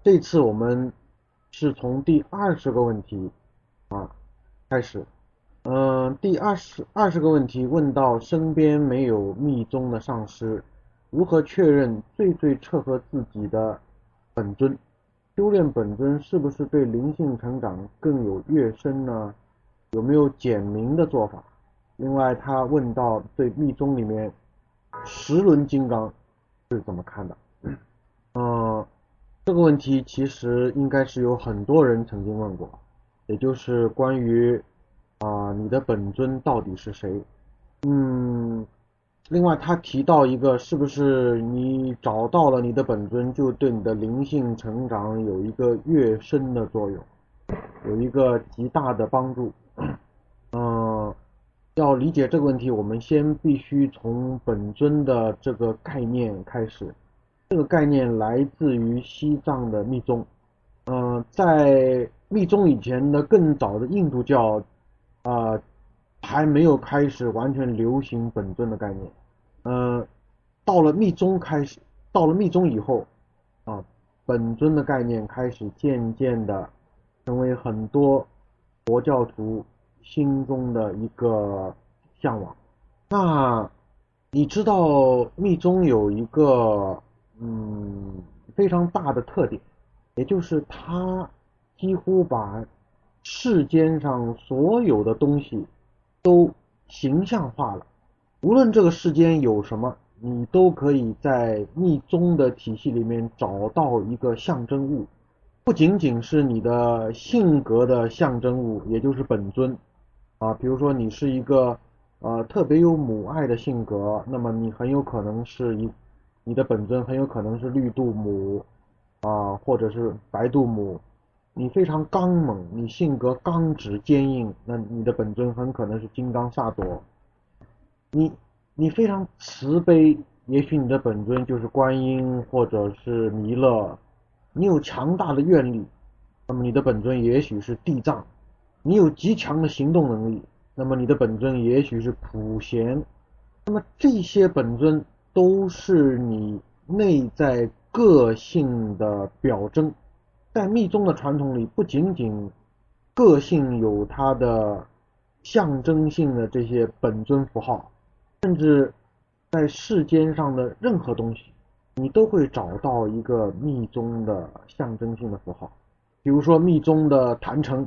这次我们是从第20个问题啊开始。第二十个问题问到身边没有密宗的上师，如何确认最切合自己的本尊？修炼本尊是不是对灵性成长更有跃升呢？有没有简明的做法？另外，他问到对密宗里面十轮金刚是怎么看的？这个问题其实应该是有很多人曾经问过，也就是关于你的本尊到底是谁？另外他提到一个，是不是你找到了你的本尊，就对你的灵性成长有一个跃升的作用，有一个极大的帮助？要理解这个问题，我们先必须从本尊的这个概念开始。这个概念来自于西藏的密宗。在密宗以前的更早的印度教，还没有开始完全流行本尊的概念。呃，到了密宗开始，到了密宗以后，本尊的概念开始渐渐的成为很多佛教徒心中的一个向往。那你知道密宗有一个非常大的特点，也就是它几乎把世间上所有的东西都形象化了。无论这个世间有什么，你都可以在密宗的体系里面找到一个象征物，不仅仅是你的性格的象征物，也就是本尊比如说你是一个特别有母爱的性格，那么你很有可能是你的本尊很有可能是绿度母或者是白度母。你非常刚猛，你性格刚直坚硬，那你的本尊很可能是金刚萨埵。你非常慈悲，也许你的本尊就是观音或者是弥勒。你有强大的愿力，那么你的本尊也许是地藏。你有极强的行动能力，那么你的本尊也许是普贤。那么这些本尊都是你内在个性的表征。在密宗的传统里，不仅仅个性有它的象征性的这些本尊符号，甚至在世间上的任何东西，你都会找到一个密宗的象征性的符号。比如说密宗的坛城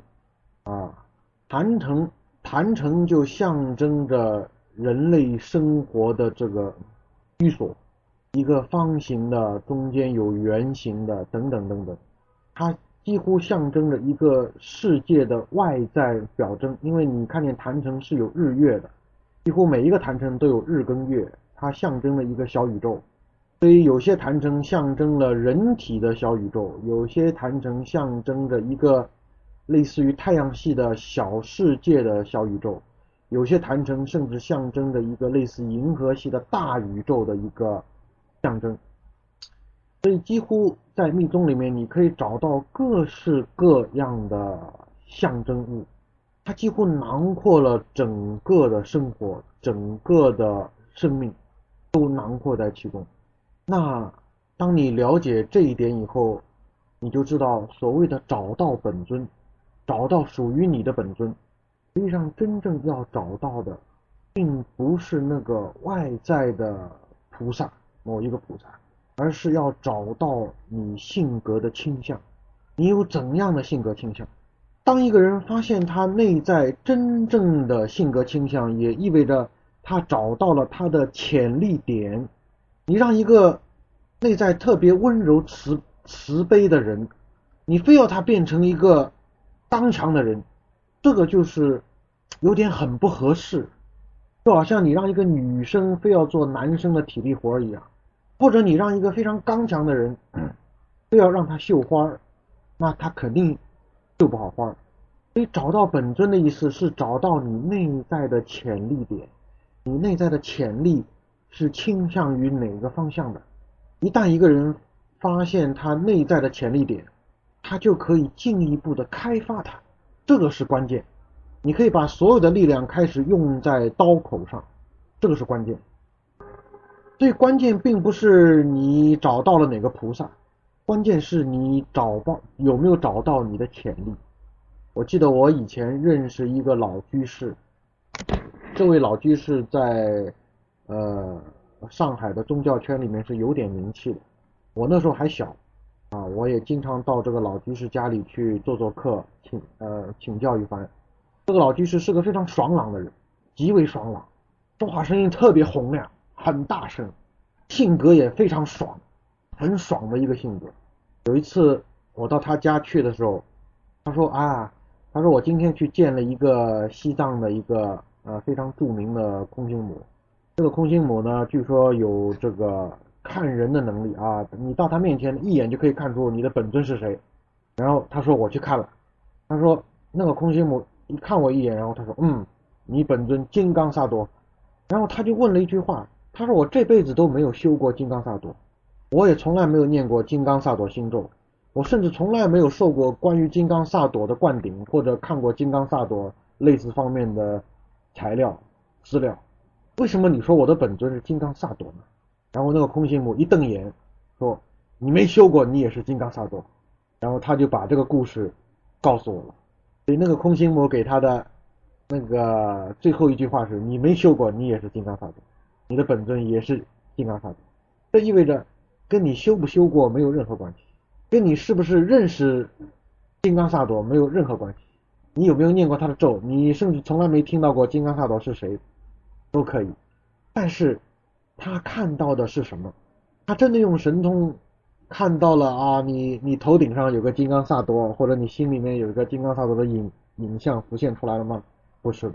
坛城就象征着人类生活的这个居所，一个方形的，中间有圆形的，等等等等。它几乎象征着一个世界的外在表征，因为你看见坛城是有日月的，几乎每一个坛城都有日跟月，它象征了一个小宇宙。所以有些坛城象征了人体的小宇宙，有些坛城象征着一个类似于太阳系的小世界的小宇宙，有些坛城甚至象征着一个类似银河系的大宇宙的一个象征。所以几乎在密宗里面，你可以找到各式各样的象征物，它几乎囊括了整个的生活，整个的生命都囊括在其中。那当你了解这一点以后，你就知道所谓的找到本尊，找到属于你的本尊，实际上真正要找到的并不是那个外在的菩萨，某一个菩萨，而是要找到你性格的倾向。你有怎样的性格倾向？当一个人发现他内在真正的性格倾向，也意味着他找到了他的潜力点。你让一个内在特别温柔慈悲的人，你非要他变成一个刚强的人，这个就是有点很不合适。就好像你让一个女生非要做男生的体力活一样，或者你让一个非常刚强的人非要让他绣花，那他肯定绣不好花。所以找到本尊的意思是找到你内在的潜力点，你内在的潜力是倾向于哪个方向的。一旦一个人发现他内在的潜力点，他就可以进一步的开发它，这个是关键。你可以把所有的力量开始用在刀口上，这个是关键。所以关键并不是你找到了哪个菩萨， 关键是你有没有找到你的潜力。我记得我以前认识一个老居士，这位老居士在呃上海的宗教圈里面是有点名气的。我那时候还小啊，我也经常到这个老居士家里去做客，请教一番。这个老居士是个非常爽朗的人，极为爽朗，说话声音特别洪亮，很大声，性格也非常爽，很爽的一个性格。有一次我到他家去的时候，他说我今天去见了一个西藏的一个非常著名的空心母。这个空心母呢，据说有这个看人的能力啊，你到他面前一眼就可以看出你的本尊是谁。然后他说我去看了，他说那个空心母一看我一眼，然后他说你本尊金刚萨埵。然后他就问了一句话，他说我这辈子都没有修过金刚萨埵，我也从来没有念过金刚萨埵心咒，我甚至从来没有受过关于金刚萨埵的灌顶，或者看过金刚萨埵类似方面的材料资料，为什么你说我的本尊是金刚萨埵呢？然后那个空心母一瞪眼说你没修过，你也是金刚萨埵。然后他就把这个故事告诉我了。所以那个空心母给他的那个最后一句话是你没修过，你也是金刚萨埵，你的本尊也是金刚萨埵。这意味着跟你修不修过没有任何关系，跟你是不是认识金刚萨埵没有任何关系。你有没有念过他的咒，你甚至从来没听到过金刚萨埵是谁都可以。但是他看到的是什么？他真的用神通看到了啊，你头顶上有个金刚萨埵，或者你心里面有一个金刚萨埵的影像浮现出来了吗？不是的。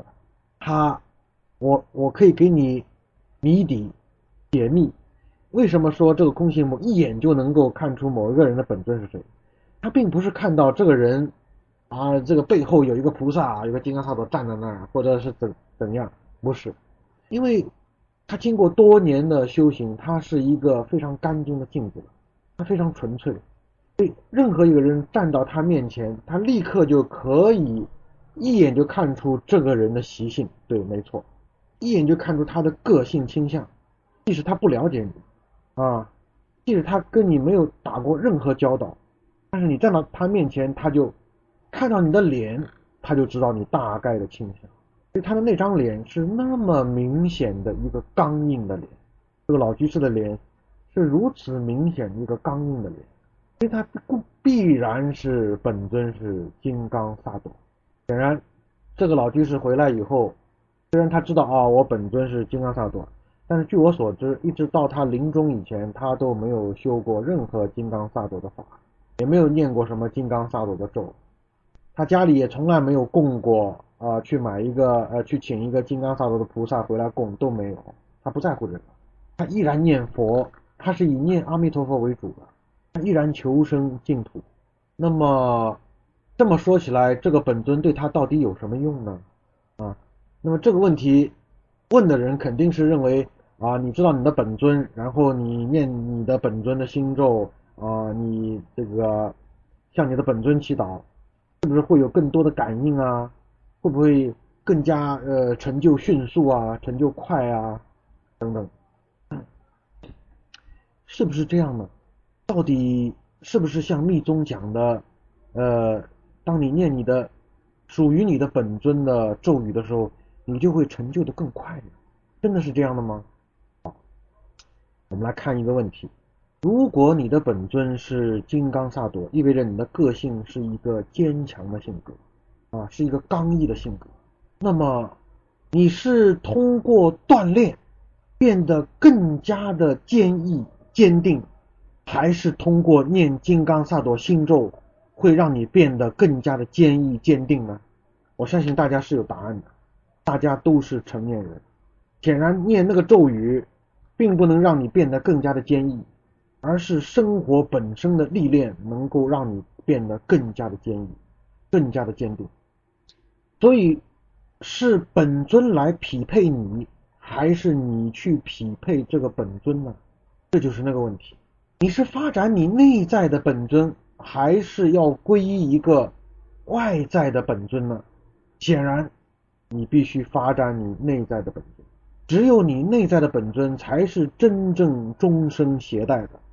我可以给你谜底解密。为什么说这个空心母一眼就能够看出某一个人的本尊是谁？他并不是看到这个人这个背后有一个菩萨，有个金刚萨埵站在那儿，或者是怎样，不是。因为他经过多年的修行，他是一个非常干净的镜子，他非常纯粹。所以任何一个人站到他面前，他立刻就可以一眼就看出这个人的习性。对，没错，一眼就看出他的个性倾向。即使他不了解你即使他跟你没有打过任何交道，但是你站到他面前，他就看到你的脸，他就知道你大概的倾向。所以他的那张脸是那么明显的一个刚硬的脸，这个老居士的脸是如此明显的一个刚硬的脸，所以他必然是本尊是金刚萨埵。显然这个老居士回来以后，虽然他知道我本尊是金刚萨埵，但是据我所知，一直到他临终以前，他都没有修过任何金刚萨埵的法，也没有念过什么金刚萨埵的咒。他家里也从来没有供过去请一个金刚萨埵的菩萨回来供，都没有。他不在乎这个，他依然念佛，他是以念阿弥陀佛为主的，他依然求生净土。那么这么说起来，这个本尊对他到底有什么用呢？那么这个问题问的人肯定是认为你知道你的本尊，然后你念你的本尊的心咒你这个向你的本尊祈祷，是不是会有更多的感应啊？会不会更加成就迅速啊，成就快啊等等，是不是这样呢？到底是不是像密宗讲的当你念你的属于你的本尊的咒语的时候，你就会成就的更快呢？真的是这样的吗？我们来看一个问题，如果你的本尊是金刚萨埵，意味着你的个性是一个坚强的性格是一个刚毅的性格，那么你是通过锻炼变得更加的坚毅坚定，还是通过念金刚萨埵心咒会让你变得更加的坚毅坚定呢？我相信大家是有答案的，大家都是成年人，显然念那个咒语并不能让你变得更加的坚毅，而是生活本身的历练能够让你变得更加的坚毅，更加的坚定。所以是本尊来匹配你，还是你去匹配这个本尊呢？这就是那个问题。你是发展你内在的本尊，还是要皈依一个外在的本尊呢？显然你必须发展你内在的本尊，只有你内在的本尊才是真正终生携带的，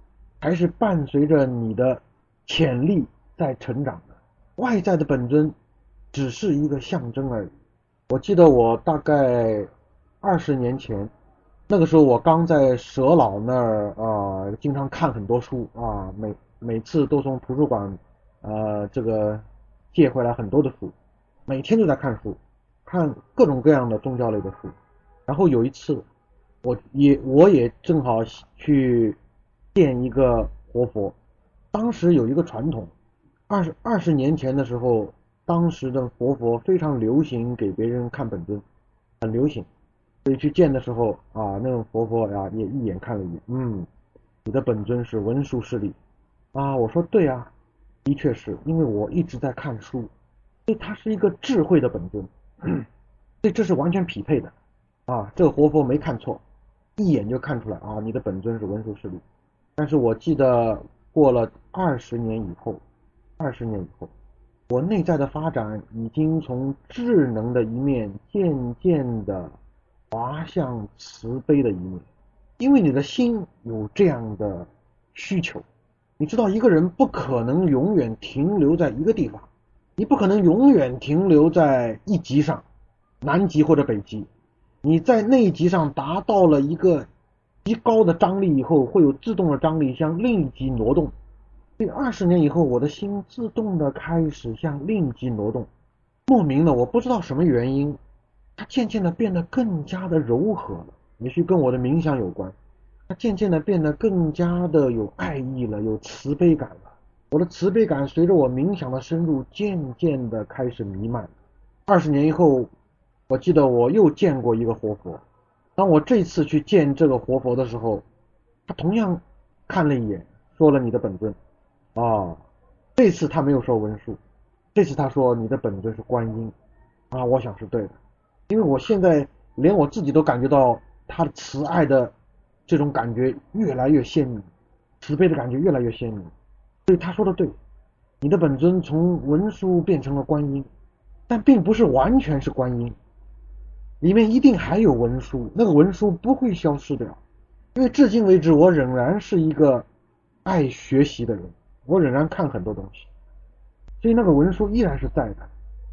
还是伴随着你的潜力在成长的。外在的本尊只是一个象征而已。我记得我大概20年前，那个时候我刚在佘老那儿经常看很多书啊，每次都从图书馆这个借回来很多的书，每天都在看书，看各种各样的宗教类的书。然后有一次，我也正好去见一个活佛。当时有一个传统，二十年前的时候，当时的活佛非常流行给别人看本尊，很流行。所以去见的时候啊，那种活佛呀也一眼看了一眼，你的本尊是文殊师利啊。我说对啊，的确是因为我一直在看书，所以它是一个智慧的本尊，所以这是完全匹配的啊。这个活佛没看错，一眼就看出来啊，你的本尊是文殊师利。但是我记得过了20年以后，我内在的发展已经从智能的一面渐渐的滑向慈悲的一面，因为你的心有这样的需求。你知道一个人不可能永远停留在一个地方，你不可能永远停留在一极上，南极或者北极。你在那一极上达到了一个极高的张力以后，会有自动的张力向另一极挪动。所以20年以后，我的心自动的开始向另一极挪动，莫名的我不知道什么原因，它渐渐的变得更加的柔和了，也许跟我的冥想有关。它渐渐的变得更加的有爱意了，有慈悲感了。我的慈悲感随着我冥想的深入，渐渐的开始弥漫。20年以后，我记得我又见过一个活佛。当我这次去见这个活佛的时候，他同样看了一眼，说了你的本尊啊。这次他没有说文殊，这次他说你的本尊是观音啊。我想是对的，因为我现在连我自己都感觉到他的慈爱的这种感觉越来越鲜明，慈悲的感觉越来越鲜明。所以他说的对，你的本尊从文殊变成了观音，但并不是完全是观音，里面一定还有文殊，那个文殊不会消失掉。因为至今为止我仍然是一个爱学习的人，我仍然看很多东西，所以那个文殊依然是在的。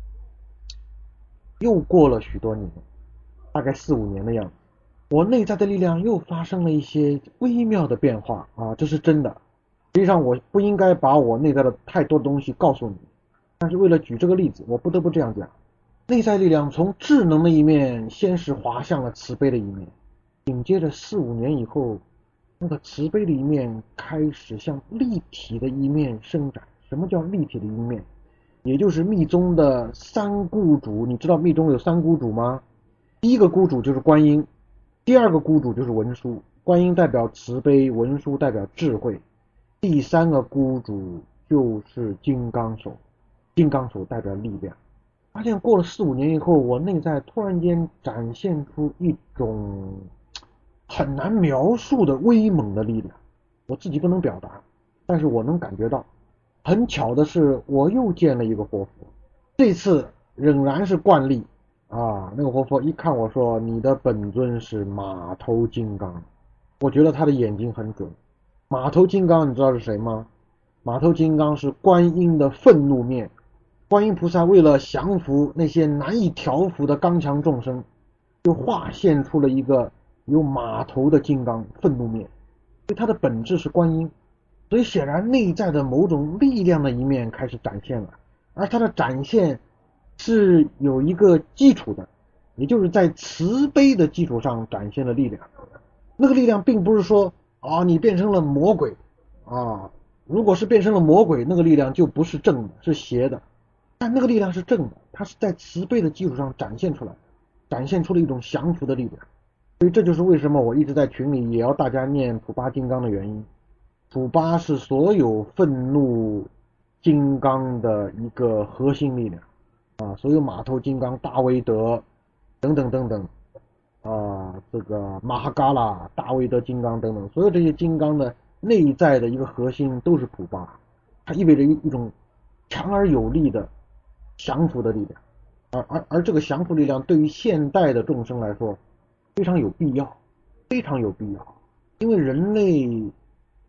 又过了许多年，大概4-5年的样子，我内在的力量又发生了一些微妙的变化啊，这是真的。实际上我不应该把我内在的太多东西告诉你，但是为了举这个例子，我不得不这样讲。内在力量从智能的一面先是滑向了慈悲的一面，紧接着4-5年以后，那个慈悲的一面开始向立体的一面伸展。什么叫立体的一面？也就是密宗的三孤主。你知道密宗有三孤主吗？第一个孤主就是观音，第二个孤主就是文殊。观音代表慈悲，文殊代表智慧，第三个孤主就是金刚手。金刚手代表力量。发现过了4-5年以后，我内在突然间展现出一种很难描述的威猛的力量，我自己不能表达，但是我能感觉到。很巧的是，我又见了一个活佛，这次仍然是惯例啊。那个活佛一看我说你的本尊是马头金刚，我觉得他的眼睛很准。马头金刚你知道是谁吗？马头金刚是观音的愤怒面。观音菩萨为了降服那些难以调伏的刚强众生，就化现出了一个有马头的金刚愤怒面，所以它的本质是观音。所以显然内在的某种力量的一面开始展现了，而它的展现是有一个基础的，也就是在慈悲的基础上展现了力量。那个力量并不是说你变成了魔鬼啊，如果是变成了魔鬼，那个力量就不是正的，是邪的。但那个力量是正的，它是在慈悲的基础上展现出来，展现出了一种降服的力量。所以这就是为什么我一直在群里也要大家念普巴金刚的原因。普巴是所有愤怒金刚的一个核心力量啊，所有马头金刚、大威德等等等等这个马哈嘎拉、大威德金刚等等，所有这些金刚的内在的一个核心都是普巴，它意味着一种强而有力的降服的力量，而这个降服力量对于现代的众生来说非常有必要，非常有必要。因为人类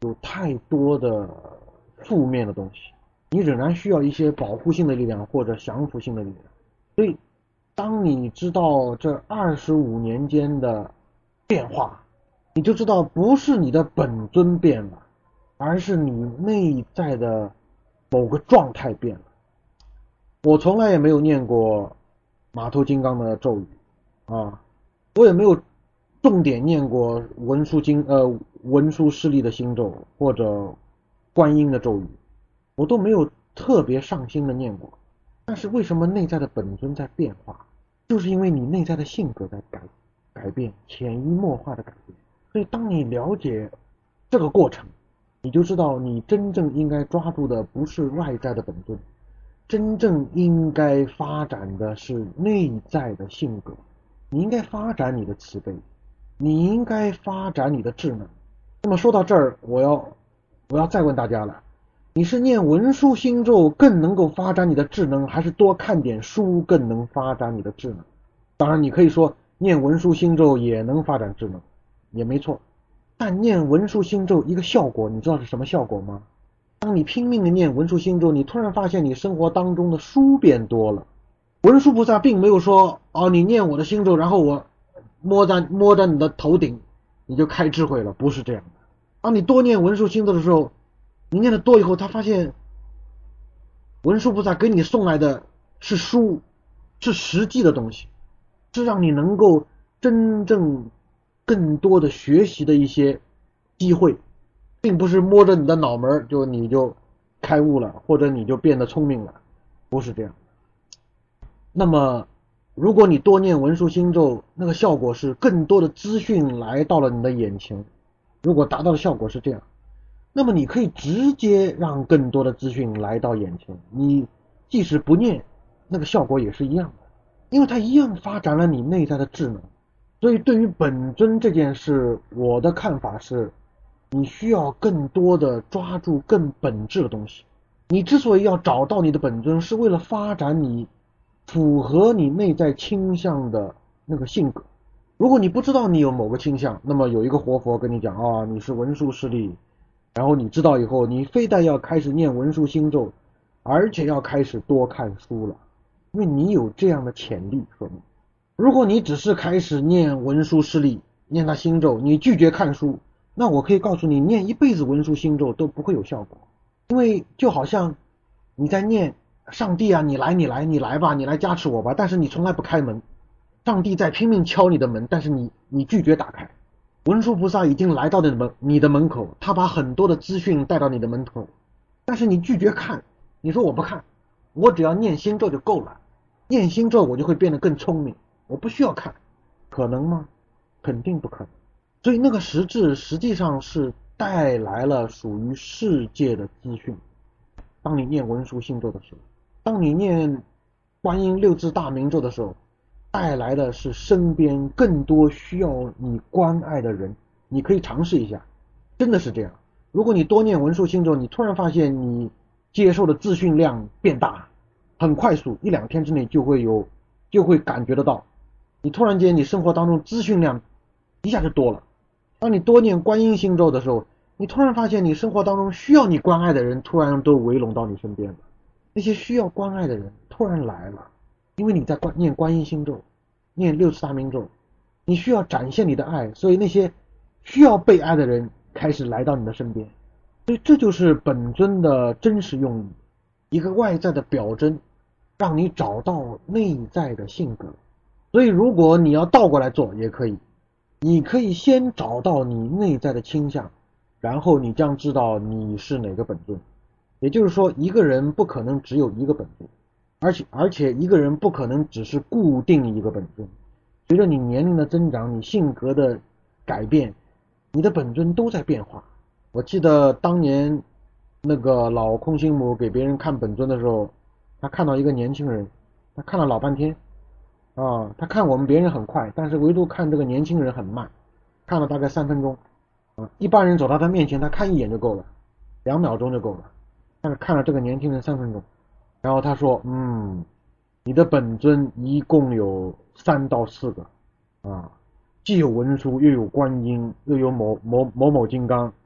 有太多的负面的东西，你仍然需要一些保护性的力量或者降服性的力量。所以当你知道这25年间的变化，你就知道不是你的本尊变了，而是你内在的某个状态变了。我从来也没有念过马头金刚的咒语啊，我也没有重点念过文殊师利的心咒或者观音的咒语，我都没有特别上心的念过。但是为什么内在的本尊在变化？就是因为你内在的性格在改变，潜移默化的改变。所以当你了解这个过程，你就知道你真正应该抓住的不是外在的本尊，真正应该发展的是内在的性格。你应该发展你的慈悲，你应该发展你的智能。那么说到这儿，我要再问大家了，你是念文殊心咒更能够发展你的智能，还是多看点书更能发展你的智能？当然你可以说念文殊心咒也能发展智能，也没错。但念文殊心咒一个效果，你知道是什么效果吗？当你拼命的念文殊心咒，你突然发现你生活当中的书变多了。文殊菩萨并没有说你念我的心咒，然后我摸着你的头顶，你就开智慧了，不是这样的。当你多念文殊心咒的时候，你念的多以后，他发现文殊菩萨给你送来的是书，是实际的东西，是让你能够真正更多的学习的一些机会，并不是摸着你的脑门你就开悟了，或者你就变得聪明了，不是这样。那么如果你多念文殊心咒，那个效果是更多的资讯来到了你的眼前，如果达到的效果是这样，那么你可以直接让更多的资讯来到眼前，你即使不念，那个效果也是一样的，因为它一样发展了你内在的智能。所以对于本尊这件事，我的看法是，你需要更多的抓住更本质的东西。你之所以要找到你的本尊，是为了发展你符合你内在倾向的那个性格。如果你不知道你有某个倾向，那么有一个活佛跟你讲你是文殊师利，然后你知道以后，你非但要开始念文殊心咒，而且要开始多看书了，因为你有这样的潜力。说明如果你只是开始念文殊师利，念他心咒，你拒绝看书，那我可以告诉你，念一辈子文殊心咒都不会有效果。因为就好像你在念上帝啊，你来吧，你来加持我吧，但是你从来不开门，上帝在拼命敲你的门，但是你拒绝打开。文殊菩萨已经来到你的门口，他把很多的资讯带到你的门口，但是你拒绝看，你说我不看，我只要念心咒就够了，念心咒我就会变得更聪明，我不需要看，可能吗？肯定不可能。所以那个实质实际上是带来了属于世界的资讯。当你念文殊心咒的时候，当你念观音六字大明咒的时候，带来的是身边更多需要你关爱的人。你可以尝试一下，真的是这样。如果你多念文殊心咒，你突然发现你接受的资讯量变大，很快速，1-2天之内就会感觉得到，你突然间你生活当中资讯量一下就多了。当你多念观音心咒的时候，你突然发现你生活当中需要你关爱的人突然都围拢到你身边了，那些需要关爱的人突然来了，因为你在念观音心咒，念六字大明咒，你需要展现你的爱，所以那些需要被爱的人开始来到你的身边。所以这就是本尊的真实用意，一个外在的表征，让你找到内在的性格。所以如果你要倒过来做也可以，你可以先找到你内在的倾向，然后你将知道你是哪个本尊。也就是说，一个人不可能只有一个本尊，而且一个人不可能只是固定一个本尊。随着你年龄的增长，你性格的改变，你的本尊都在变化。我记得当年那个老空心母给别人看本尊的时候，他看到一个年轻人，他看了老半天他看我们别人很快，但是唯独看这个年轻人很慢，看了大概3分钟一般人走到他面前，他看一眼就够了，2秒钟就够了，但是看了这个年轻人3分钟。然后他说你的本尊一共有3到4个既有文殊，又有观音，又有某金刚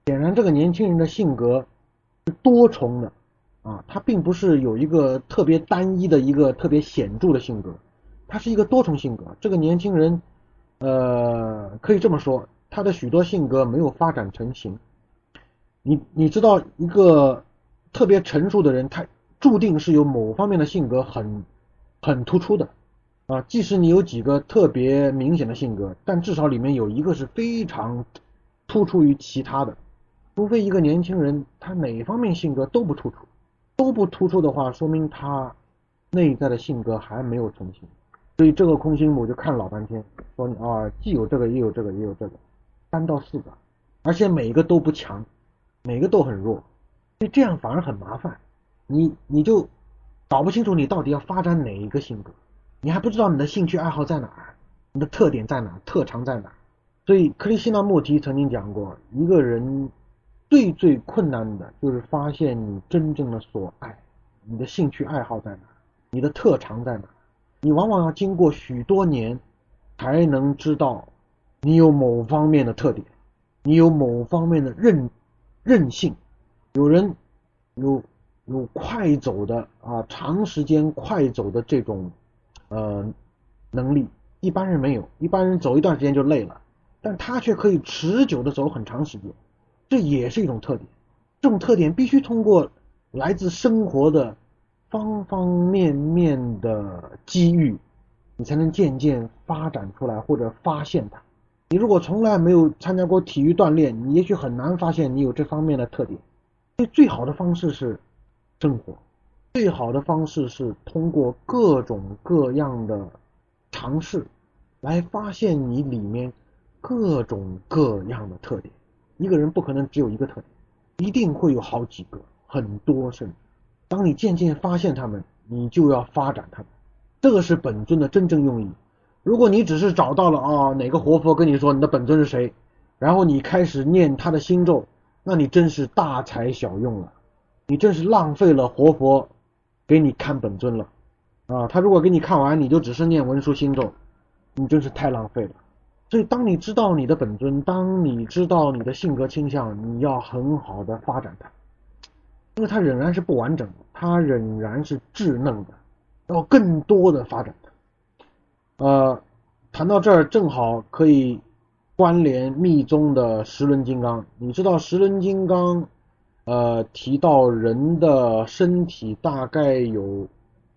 显然这个年轻人的性格是多重的啊，他并不是有一个特别单一的一个特别显著的性格，他是一个多重性格。这个年轻人可以这么说，他的许多性格没有发展成型。你知道一个特别成熟的人，他注定是有某方面的性格很突出的啊，即使你有几个特别明显的性格，但至少里面有一个是非常突出于其他的。除非一个年轻人他哪方面性格都不突出的话，说明他内在的性格还没有成型。所以这个空心母就看了老半天，说啊，既有这个也有这个也有这个，3到4个，而且每个都不强，每个都很弱，所以这样反而很麻烦。你就搞不清楚你到底要发展哪一个性格，你还不知道你的兴趣爱好在哪儿，你的特点在哪儿，特长在哪儿。所以克里希那穆提曾经讲过，一个人最困难的就是发现你真正的所爱，你的兴趣爱好在哪，你的特长在哪。你往往要经过许多年才能知道你有某方面的特点，你有某方面的韧性。有人有快走的长时间快走的这种能力，一般人没有，一般人走一段时间就累了，但他却可以持久的走很长时间，这也是一种特点。这种特点必须通过来自生活的方方面面的机遇，你才能渐渐发展出来或者发现它。你如果从来没有参加过体育锻炼，你也许很难发现你有这方面的特点。所以最好的方式是生活，最好的方式是通过各种各样的尝试来发现你里面各种各样的特点。一个人不可能只有一个特点，一定会有好几个，很多甚至。当你渐渐发现他们，你就要发展他们，这个是本尊的真正用意。如果你只是找到了哪个活佛跟你说你的本尊是谁，然后你开始念他的心咒，那你真是大材小用了，你真是浪费了活佛给你看本尊了他如果给你看完你就只是念文殊心咒，你真是太浪费了。所以当你知道你的本尊，当你知道你的性格倾向，你要很好的发展它，因为它仍然是不完整的，它仍然是稚嫩的，要更多的发展它。谈到这儿正好可以关联密宗的十轮金刚。你知道十轮金刚提到人的身体大概有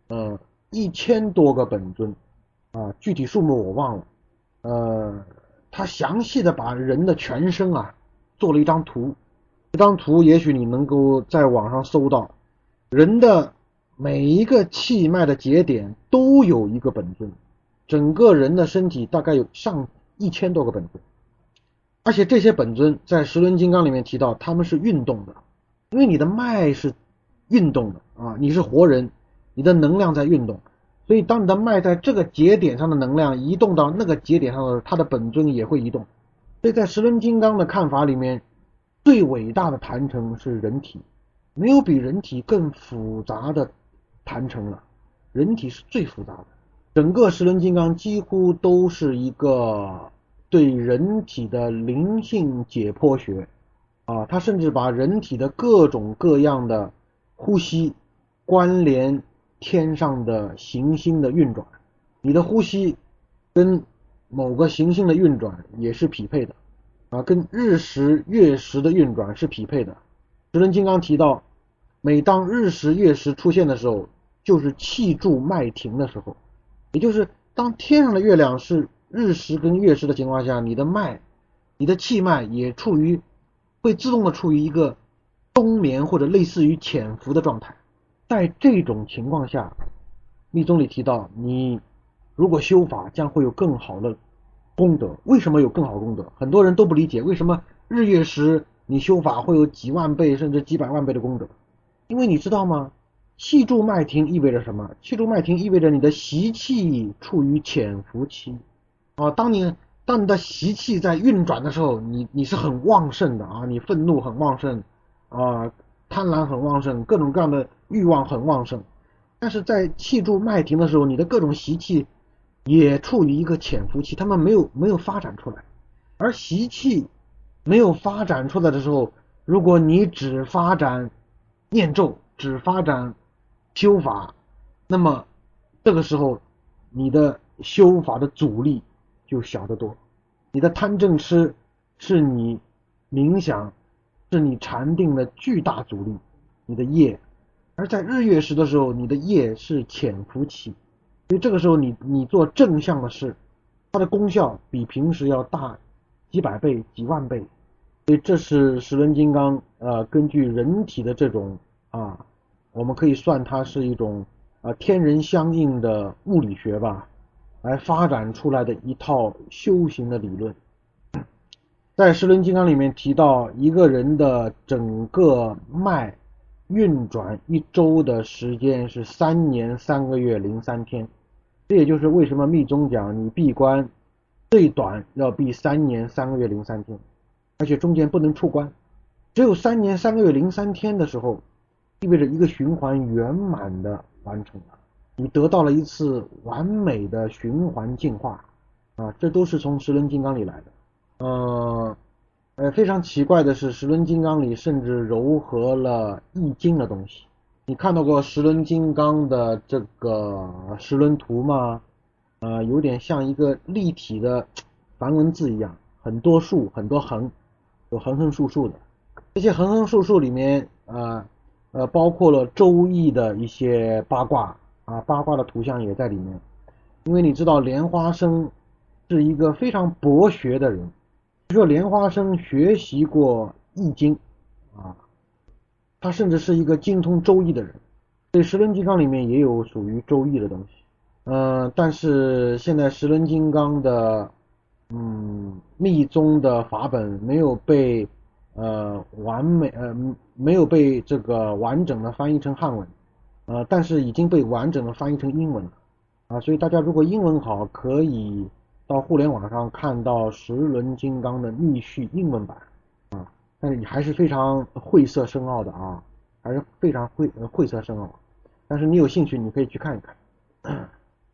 1000多个本尊具体数目我忘了。他详细的把人的全身做了一张图，这张图也许你能够在网上搜到，人的每一个气脉的节点都有一个本尊，整个人的身体大概有上1000多个本尊，而且这些本尊在十轮金刚里面提到他们是运动的，因为你的脉是运动的你是活人，你的能量在运动，所以当你的脉在这个节点上的能量移动到那个节点上的时候，它的本尊也会移动。所以在十轮金刚的看法里面，最伟大的坛城是人体，没有比人体更复杂的坛城了，人体是最复杂的。整个十轮金刚几乎都是一个对人体的灵性解剖学它甚至把人体的各种各样的呼吸关联天上的行星的运转，你的呼吸跟某个行星的运转也是匹配的跟日食月食的运转是匹配的。十轮金刚提到，每当日食月食出现的时候，就是气柱脉停的时候，也就是当天上的月亮是日食跟月食的情况下，你的脉，你的气脉也会自动的处于一个冬眠或者类似于潜伏的状态。在这种情况下，密宗里提到，你如果修法将会有更好的功德。为什么有更好的功德？很多人都不理解为什么日月食你修法会有几万倍甚至几百万倍的功德。因为你知道吗？气柱脉停意味着什么？气柱脉停意味着你的习气处于潜伏期当你的习气在运转的时候，你是很旺盛的你愤怒很旺盛贪婪很旺盛，各种各样的欲望很旺盛。但是在气柱脉停的时候，你的各种习气也处于一个潜伏期，他们没有发展出来。而习气没有发展出来的时候，如果你只发展念咒，只发展修法，那么这个时候你的修法的阻力就小得多。你的贪嗔痴是你冥想，是你禅定的巨大阻力，你的业。而在日月时的时候，你的业是潜伏期，所以这个时候你做正向的事，它的功效比平时要大几百倍、几万倍。所以这是十轮金刚根据人体的这种我们可以算它是一种天人相应的物理学吧，来发展出来的一套修行的理论。在十轮金刚里面提到，一个人的整个脉运转一周的时间是3年3个月03天，这也就是为什么密宗讲你闭关最短要闭3年3个月03天，而且中间不能出关。只有3年3个月03天的时候，意味着一个循环圆满的完成了，你得到了一次完美的循环进化这都是从十轮金刚里来的。非常奇怪的是，十轮金刚里甚至糅合了易经的东西。你看到过十轮金刚的这个十轮图吗？有点像一个立体的梵文字一样，很多竖，很多横，有横横竖竖的。这些横横竖竖里面包括了周易的一些八卦八卦的图像也在里面。因为你知道莲花生是一个非常博学的人，据说莲花生学习过易经他甚至是一个精通周易的人，所以十轮金刚里面也有属于周易的东西。但是现在十轮金刚的密宗的法本没有被没有被这个完整的翻译成汉文，但是已经被完整的翻译成英文了所以大家如果英文好，可以到互联网上看到十轮金刚的密续英文版但是还是非常晦涩深奥的还是非常晦涩深奥。但是你有兴趣，你可以去看一看。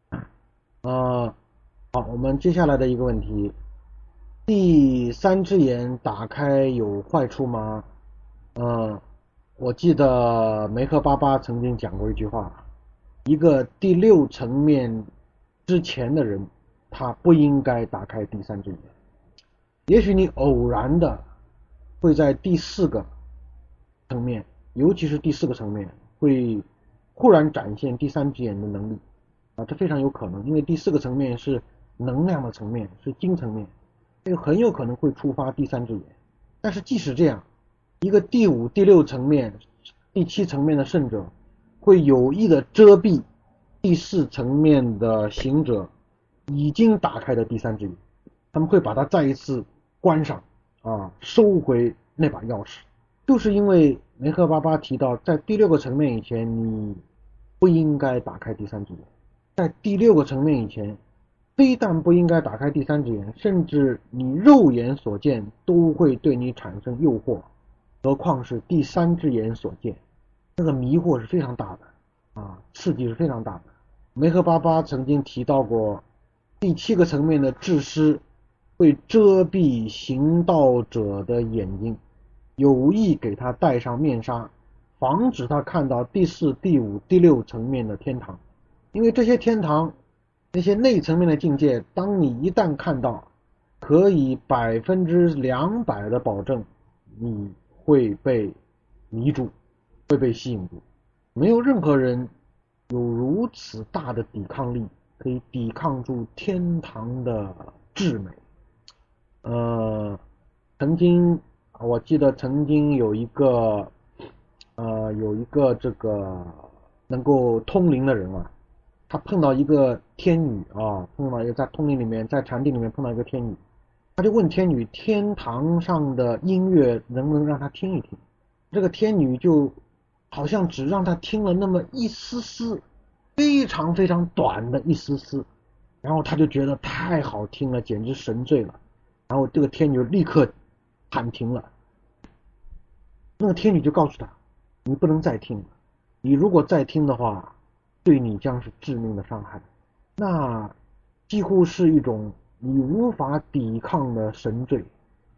好，我们接下来的一个问题，第三只眼打开有坏处吗？我记得梅克巴巴曾经讲过一句话，一个第6层面之前的人，他不应该打开第三只眼。也许你偶然的会在第4个层面，尤其是第4个层面，会忽然展现第三只眼的能力这非常有可能，因为第4个层面是能量的层面，是精层面，这个很有可能会触发第三只眼。但是即使这样，一个第5、第6层面、第7层面的圣者会有意的遮蔽第4层面的行者已经打开的第三只眼，他们会把它再一次关上收回那把钥匙。就是因为梅赫巴巴提到，在第6个层面以前，你不应该打开第三只眼。在第6个层面以前，非但不应该打开第三只眼，甚至你肉眼所见都会对你产生诱惑，何况是第三只眼所见，那个迷惑是非常大的刺激是非常大的。梅赫巴巴曾经提到过，第7个层面的智师会遮蔽行道者的眼睛，有意给他戴上面纱，防止他看到第4、第5、第6层面的天堂。因为这些天堂，那些内层面的境界，当你一旦看到，可以200%的保证你会被迷住，会被吸引住。没有任何人有如此大的抵抗力，可以抵抗住天堂的至美。我记得曾经有一个这个能够通灵的人他碰到一个天女碰到一个在通灵里面，在禅定里面碰到一个天女，他就问天女，天堂上的音乐能不能让他听一听？这个天女就好像只让他听了那么一丝丝，非常非常短的一丝丝，然后他就觉得太好听了，简直神醉了，然后这个天女立刻喊停了。那个天女就告诉他，你不能再听了，你如果再听的话，对你将是致命的伤害，那几乎是一种你无法抵抗的神罪。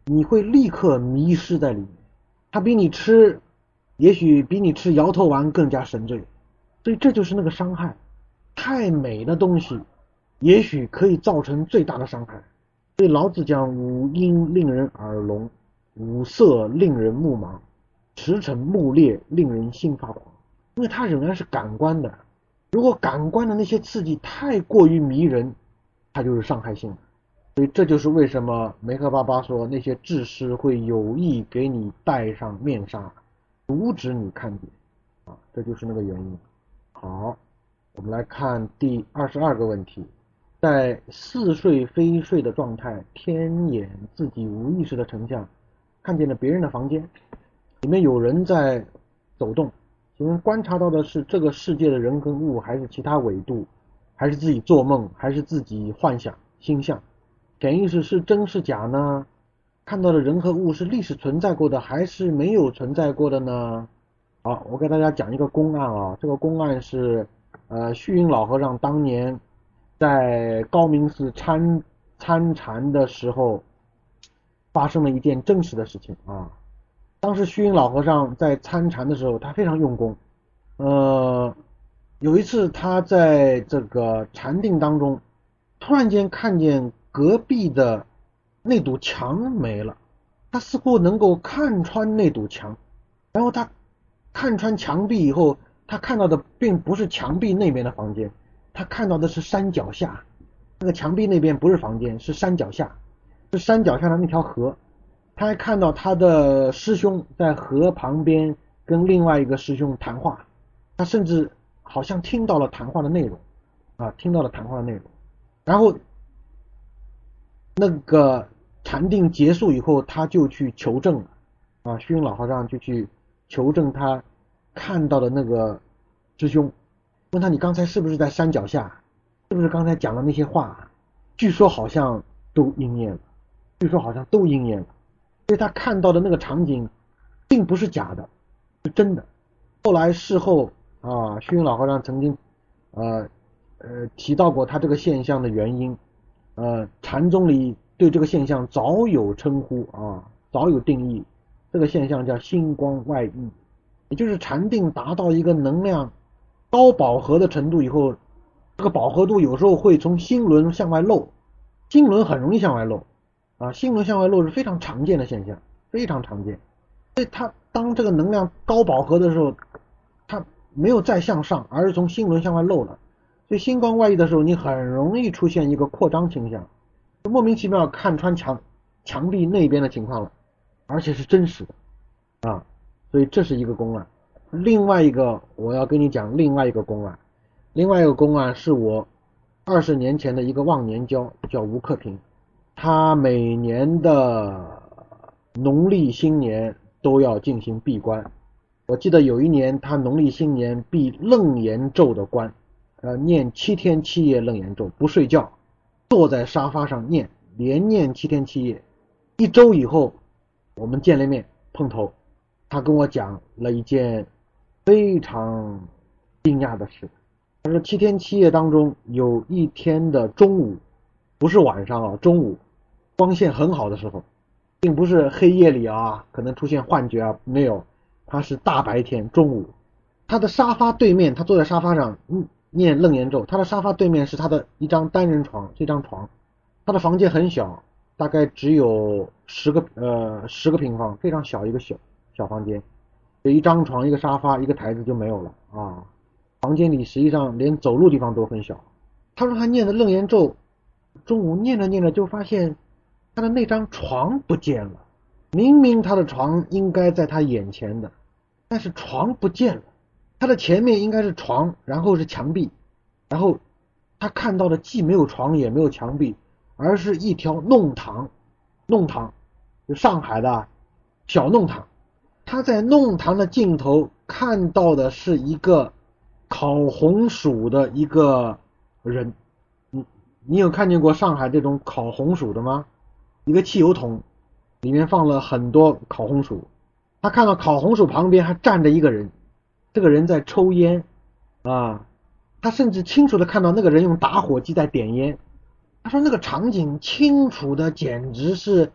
你会立刻迷失在里面。它比你吃，也许比你吃摇头丸更加神醉。所以这就是那个伤害。太美的东西，也许可以造成最大的伤害。所以老子讲五音令人耳聋，五色令人目盲，驰骋目裂，令人心发狂。因为它仍然是感官的，如果感官的那些刺激太过于迷人，它就是伤害性的。所以这就是为什么梅克爸爸说那些智师会有意给你戴上面纱，阻止你看见这就是那个原因。好，我们来看第22个问题。在似睡非睡的状态，天眼自己无意识的成像，看见了别人的房间，里面有人在走动，请问观察到的是这个世界的人跟物，还是其他纬度，还是自己做梦，还是自己幻想心象？潜意识是真是假呢？看到的人和物是历史存在过的，还是没有存在过的呢？好，我给大家讲一个公案这个公案是虚云老和尚当年在高明寺参禅的时候发生了一件真实的事情当时虚云老和尚在参禅的时候，他非常用功。有一次他在这个禅定当中，突然间看见隔壁的那堵墙没了，他似乎能够看穿那堵墙，然后他看穿墙壁以后，他看到的并不是墙壁那边的房间，他看到的是山脚下，那个墙壁那边不是房间，是山脚下，是山脚下的那条河。他还看到他的师兄在河旁边跟另外一个师兄谈话，他甚至好像听到了谈话的内容然后那个禅定结束以后，他就去求证了虚云老和尚就去求证他看到的那个师兄，问他你刚才是不是在山脚下，是不是刚才讲的那些话，据说好像都应验了，所以他看到的那个场景并不是假的，是真的。后来事后虚云老和尚曾经提到过他这个现象的原因。禅宗里对这个现象早有称呼早有定义，这个现象叫星光外溢，也就是禅定达到一个能量高饱和的程度以后，这个饱和度有时候会从心轮向外漏，心轮很容易向外漏心轮向外漏是非常常见的现象，非常常见。所以它当这个能量高饱和的时候，它没有再向上，而是从心轮向外漏了。所以星光外溢的时候，你很容易出现一个扩张倾向，就莫名其妙看穿墙壁那边的情况了，而且是真实的所以这是一个公案。另外一个我要跟你讲另外一个公案是我20年前的一个忘年交，叫吴克平。他每年的农历新年都要进行闭关，我记得有一年他农历新年闭楞严咒的关，念7天7夜楞严咒，不睡觉，坐在沙发上念，连念7天7夜。1周以后我们见了面碰头，他跟我讲了一件非常惊讶的事。他说7天7夜当中有一天的中午，不是晚上中午光线很好的时候，并不是黑夜里可能出现幻觉没有，他是大白天中午。他的沙发对面，他坐在沙发上念楞严咒，他的沙发对面是他的一张单人床，这张床，他的房间很小，大概只有10个平方，非常小一个小房间，有一张床，一个沙发，一个台子就没有了房间里实际上连走路地方都很小。他说他念的楞严咒，中午念着念着就发现他的那张床不见了，明明他的床应该在他眼前的，但是床不见了。他的前面应该是床，然后是墙壁，然后他看到的既没有床也没有墙壁，而是一条弄堂，就上海的小弄堂。他在弄堂的尽头看到的是一个烤红薯的一个人。你有看见过上海这种烤红薯的吗？一个汽油桶里面放了很多烤红薯，他看到烤红薯旁边还站着一个人，这个人在抽烟他甚至清楚的看到那个人用打火机在点烟。他说那个场景清楚的简直是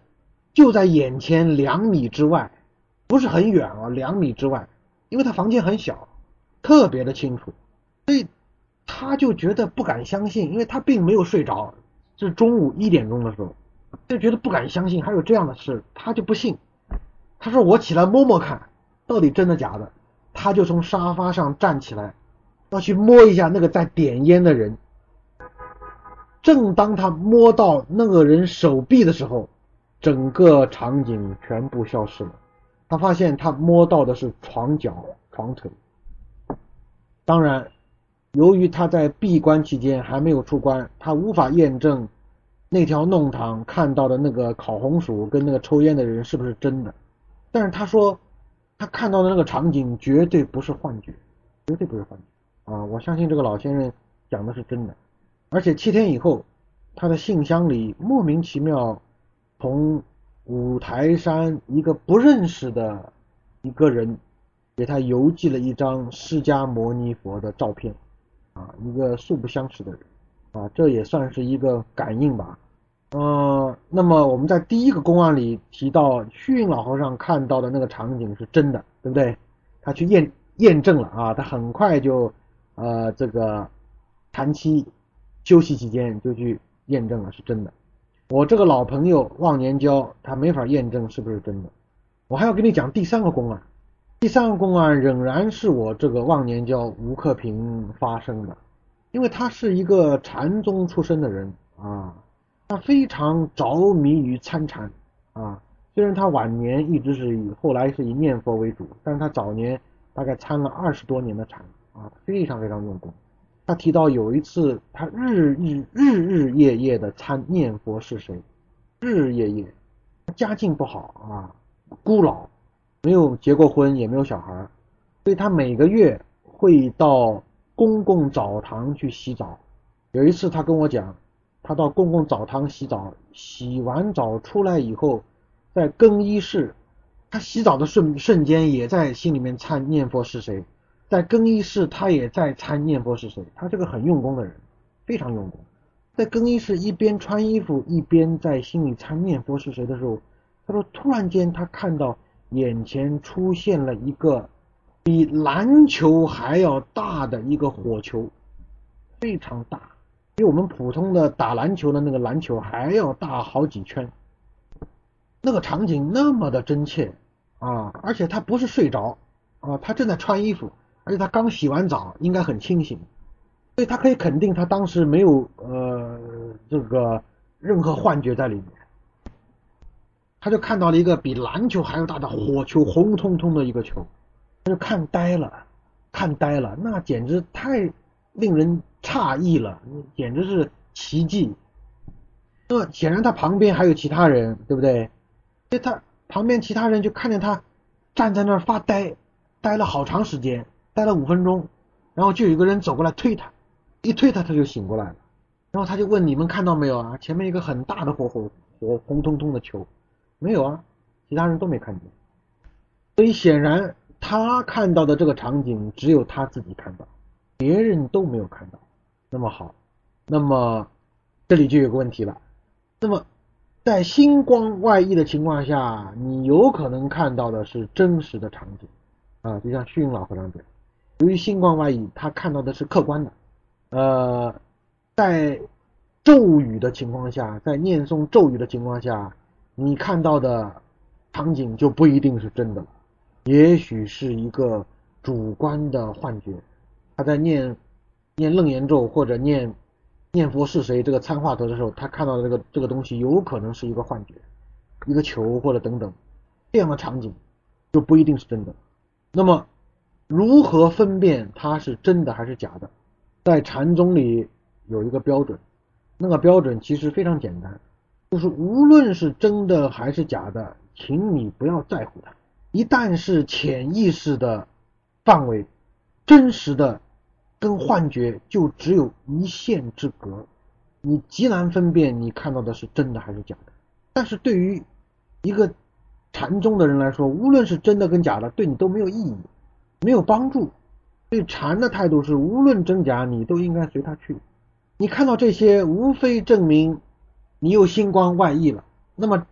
就在眼前2米之外，不是很远啊，2米之外，因为他房间很小，特别的清楚，所以他就觉得不敢相信，因为他并没有睡着，是中午1点钟的时候，就觉得不敢相信还有这样的事，他就不信，他说我起来摸摸看，到底真的假的，他就从沙发上站起来，要去摸一下那个在点烟的人，正当他摸到那个人手臂的时候，整个场景全部消失了，他发现他摸到的是床脚、床腿。当然由于他在闭关期间还没有出关，他无法验证那条弄堂看到的那个烤红薯跟那个抽烟的人是不是真的，但是他说他看到的那个场景绝对不是幻觉，绝对不是幻觉啊！我相信这个老先生讲的是真的。而且7天以后，他的信箱里莫名其妙从五台山一个不认识的一个人给他邮寄了一张释迦牟尼佛的照片啊，一个素不相识的人啊，这也算是一个感应吧。那么我们在第一个公案里提到虚云老和尚看到的那个场景是真的，对不对？他去验证了啊，他很快就这个禅期休息期间就去验证了是真的。我这个老朋友忘年交他没法验证是不是真的。我还要跟你讲第3个公案，第3个公案仍然是我这个忘年交吴克平发生的，因为他是一个禅宗出身的人啊，他非常着迷于参禅啊，虽然他晚年一直是后来是以念佛为主，但是他早年大概参了20多年的禅啊，非常非常用功。他提到有一次他日夜夜的参念佛是谁，日夜夜，家境不好啊，孤老，没有结过婚也没有小孩，所以他每个月会到公共澡堂去洗澡。有一次他跟我讲，他到公共澡堂洗澡，洗完澡出来以后，在更衣室，他洗澡的瞬间也在心里面参念佛是谁，在更衣室他也在参念佛是谁，他这个很用功的人，非常用功。在更衣室一边穿衣服一边在心里参念佛是谁的时候，他说突然间他看到眼前出现了一个比篮球还要大的一个火球，非常大，比我们普通的打篮球的那个篮球还要大好几圈。那个场景那么的真切啊，而且他不是睡着啊，他正在穿衣服，而且他刚洗完澡，应该很清醒，所以他可以肯定他当时没有这个任何幻觉在里面。他就看到了一个比篮球还要大的火球，红彤彤的一个球，他就看呆了，那简直太令人诧异了，简直是奇迹。那么显然他旁边还有其他人，对不对？所以他旁边其他人就看见他站在那儿发呆，呆了好长时间，呆了5分钟，然后就有一个人走过来推他，一推他就醒过来了。然后他就问，你们看到没有啊？前面一个很大的火红彤彤的球。没有啊，其他人都没看见。所以显然他看到的这个场景只有他自己看到，别人都没有看到。那么好，那么这里就有个问题了。那么在星光外溢的情况下，你有可能看到的是真实的场景啊，就像虚云老和尚讲，由于星光外溢，他看到的是客观的。在咒语的情况下，在念诵咒语的情况下，你看到的场景就不一定是真的了，也许是一个主观的幻觉。他在念楞严咒或者念佛是谁这个参话头的时候，他看到的这个东西有可能是一个幻觉，一个球或者等等，这样的场景就不一定是真的。那么如何分辨它是真的还是假的？在禅宗里有一个标准，那个标准其实非常简单，就是无论是真的还是假的，请你不要在乎它。一旦是潜意识的范围，真实的跟幻觉就只有一线之隔，你极难分辨你看到的是真的还是假的。但是对于一个禅宗的人来说，无论是真的跟假的，对你都没有意义，没有帮助。所以禅的态度是无论真假你都应该随他去。你看到这些无非证明你又星光外溢了，那么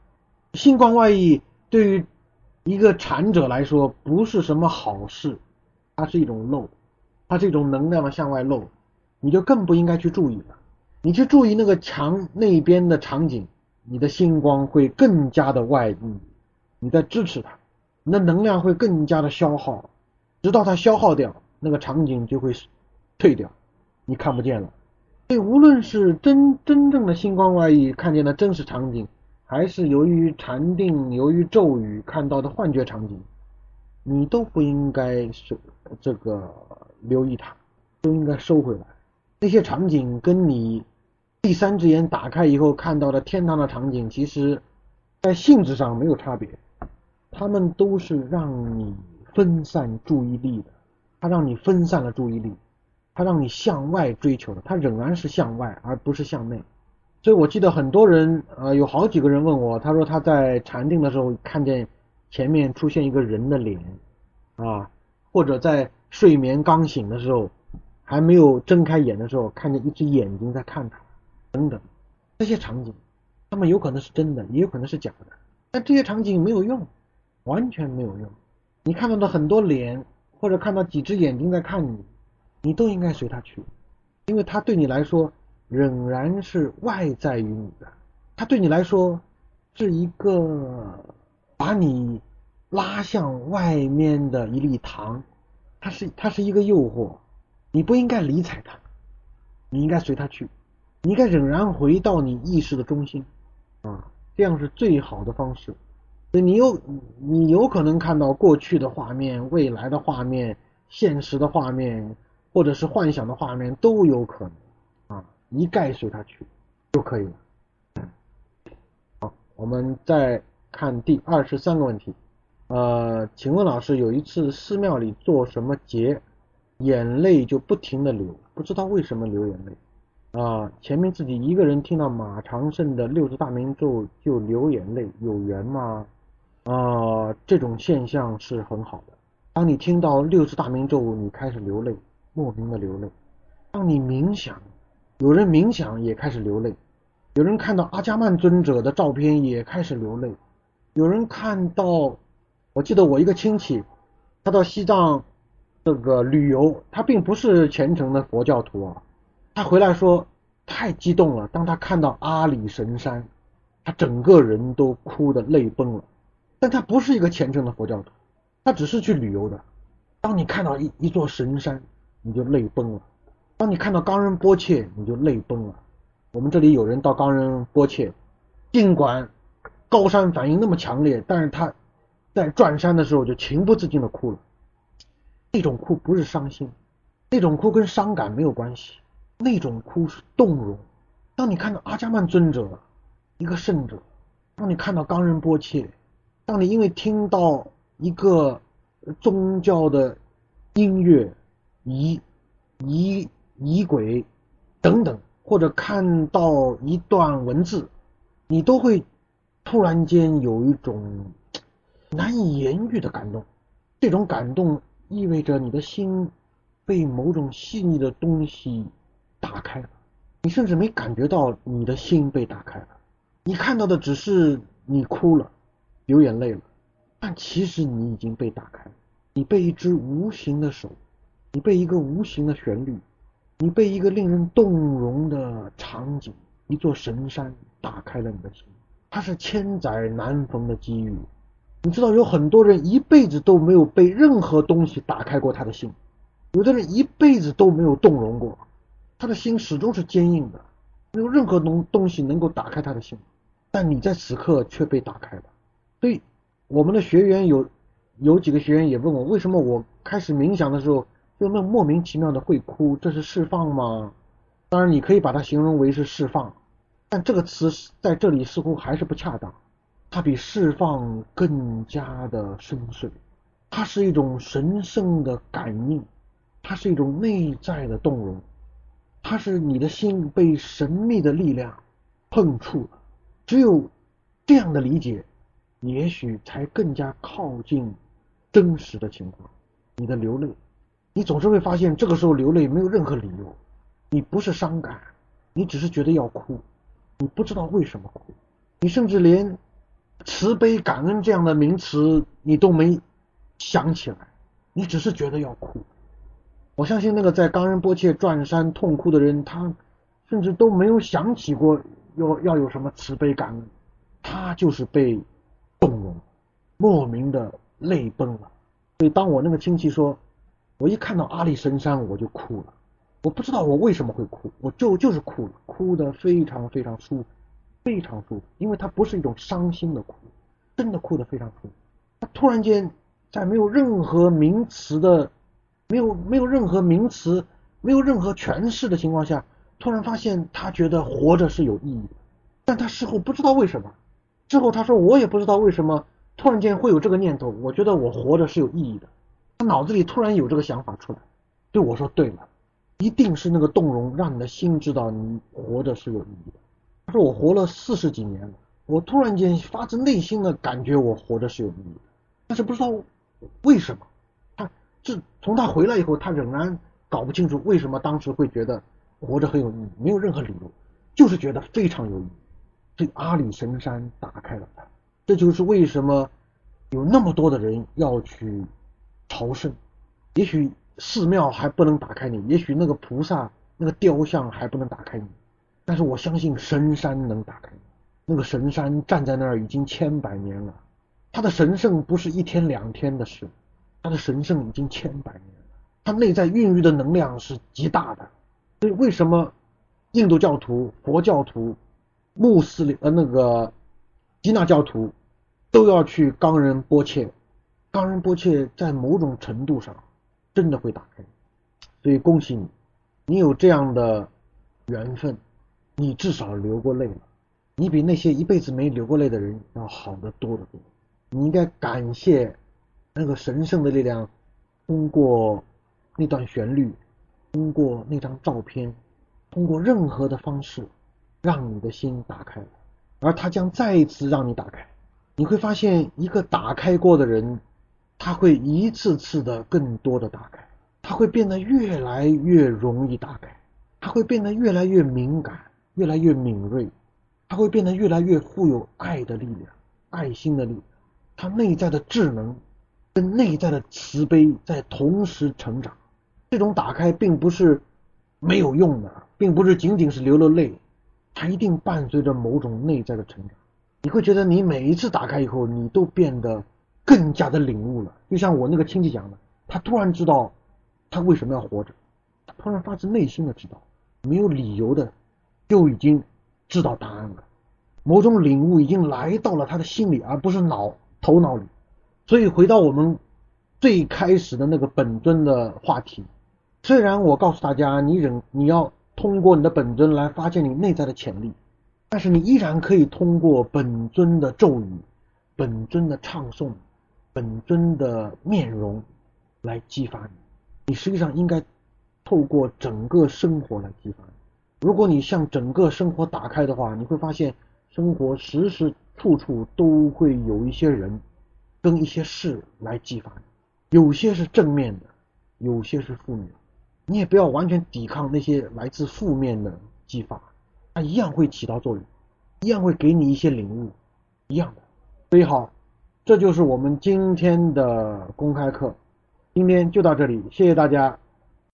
星光外溢对于一个禅者来说不是什么好事，它是一种漏，它是一种能量的向外漏，你就更不应该去注意了。你去注意那个墙那边的场景，你的星光会更加的外溢，你在支持它，你的能量会更加的消耗，直到它消耗掉，那个场景就会退掉，你看不见了。所以无论是真正的星光外溢看见的真实场景，还是由于禅定由于咒语看到的幻觉场景，你都不应该这个留意它，都应该收回来。那些场景跟你第三只眼打开以后看到的天堂的场景，其实在性质上没有差别，它们都是让你分散注意力的，它让你分散了注意力，它让你向外追求的，它仍然是向外而不是向内。所以我记得很多人有好几个人问我，他说他在禅定的时候看见前面出现一个人的脸或者在睡眠刚醒的时候还没有睁开眼的时候看见一只眼睛在看他等等，这些场景他们有可能是真的也有可能是假的，但这些场景没有用，完全没有用。你看到的很多脸或者看到几只眼睛在看你，你都应该随他去，因为他对你来说仍然是外在于你的，它对你来说是一个把你拉向外面的一粒糖，它是一个诱惑，你不应该理睬它，你应该随它去，你应该仍然回到你意识的中心这样是最好的方式。所以你有可能看到过去的画面、未来的画面、现实的画面，或者是幻想的画面都有可能一概随它去就可以了。好，我们再看第23个问题。请问老师，有一次寺庙里做什么节，眼泪就不停的流，不知道为什么流眼泪前面自己一个人听到马长胜的六字大明咒就流眼泪，有缘吗？这种现象是很好的。当你听到六字大明咒，你开始流泪，莫名的流泪。当你冥想，有人冥想也开始流泪，有人看到阿伽曼尊者的照片也开始流泪，有人看到，我记得我一个亲戚，他到西藏这个旅游，他并不是虔诚的佛教徒他回来说太激动了，当他看到阿里神山，他整个人都哭得泪崩了。但他不是一个虔诚的佛教徒，他只是去旅游的。当你看到一座神山，你就泪崩了；当你看到冈仁波切，你就泪崩了。我们这里有人到冈仁波切，尽管高山反应那么强烈，但是他在转山的时候就情不自禁的哭了。那种哭不是伤心，那种哭跟伤感没有关系，那种哭是动容。当你看到阿伽曼尊者，一个圣者，当你看到冈仁波切，当你因为听到一个宗教的音乐、仪轨等等，或者看到一段文字，你都会突然间有一种难以言喻的感动。这种感动意味着你的心被某种细腻的东西打开了，你甚至没感觉到你的心被打开了，你看到的只是你哭了，流眼泪了，但其实你已经被打开了。你被一只无形的手，你被一个无形的旋律，你被一个令人动容的场景，一座神山打开了你的心。它是千载难逢的机遇。你知道有很多人一辈子都没有被任何东西打开过他的心，有的人一辈子都没有动容过，他的心始终是坚硬的，没有任何东西能够打开他的心，但你在此刻却被打开了。所以我们的学员有几个学员也问我，为什么我开始冥想的时候就那莫名其妙的会哭，这是释放吗？当然你可以把它形容为是释放，但这个词在这里似乎还是不恰当，它比释放更加的深邃，它是一种神圣的感应，它是一种内在的动容，它是你的心被神秘的力量碰触了。只有这样的理解，也许才更加靠近真实的情况。你的流泪，你总是会发现这个时候流泪没有任何理由，你不是伤感，你只是觉得要哭，你不知道为什么哭，你甚至连慈悲感恩这样的名词你都没想起来，你只是觉得要哭。我相信那个在冈仁波切转山痛哭的人，他甚至都没有想起过要有什么慈悲感恩，他就是被动容，莫名的泪崩了。所以当我那个亲戚说，我一看到阿里神山我就哭了，我不知道我为什么会哭，我就是哭了，哭得非常非常舒服，非常舒服，因为它不是一种伤心的哭，真的哭得非常舒服。他突然间在没有任何名词的没有任何名词没有任何诠释的情况下，突然发现他觉得活着是有意义的。但他事后不知道为什么，之后他说我也不知道为什么突然间会有这个念头，我觉得我活着是有意义的。他脑子里突然有这个想法出来，对我说对了，一定是那个动容让你的心知道你活着是有意义的。他说我活了40几年了，我突然间发自内心的感觉我活着是有意义的，但是不知道为什么。从他回来以后，他仍然搞不清楚为什么当时会觉得活着很有意义，没有任何理由，就是觉得非常有意义。所以阿里神山打开了他，这就是为什么有那么多的人要去朝圣。也许寺庙还不能打开你，也许那个菩萨那个雕像还不能打开你，但是我相信神山能打开你。那个神山站在那儿已经千百年了，它的神圣不是一天两天的事，它的神圣已经千百年了，它内在孕育的能量是极大的。所以为什么印度教徒、佛教徒、穆斯林那个基纳教徒都要去冈仁波切？冈仁波切在某种程度上真的会打开你，所以恭喜你，你有这样的缘分，你至少流过泪了，你比那些一辈子没流过泪的人要好得多得多。你应该感谢那个神圣的力量，通过那段旋律，通过那张照片，通过任何的方式让你的心打开了，而它将再一次让你打开。你会发现一个打开过的人，他会一次次的更多的打开，他会变得越来越容易打开，他会变得越来越敏感，越来越敏锐，他会变得越来越富有爱的力量，爱心的力量，他内在的智能跟内在的慈悲在同时成长。这种打开并不是没有用的，并不是仅仅是流了泪，它一定伴随着某种内在的成长。你会觉得你每一次打开以后，你都变得更加的领悟了。就像我那个亲戚讲的，他突然知道他为什么要活着，他突然发自内心的知道，没有理由的就已经知道答案了。某种领悟已经来到了他的心里，而不是头脑里。所以回到我们最开始的那个本尊的话题，虽然我告诉大家你要通过你的本尊来发现你内在的潜力，但是你依然可以通过本尊的咒语、本尊的唱诵、本尊的面容来激发你。你实际上应该透过整个生活来激发你。如果你向整个生活打开的话，你会发现生活时时处处都会有一些人跟一些事来激发你，有些是正面的，有些是负面的。你也不要完全抵抗那些来自负面的激发，它一样会起到作用，一样会给你一些领悟，一样的。所以好，这就是我们今天的公开课，今天就到这里，谢谢大家。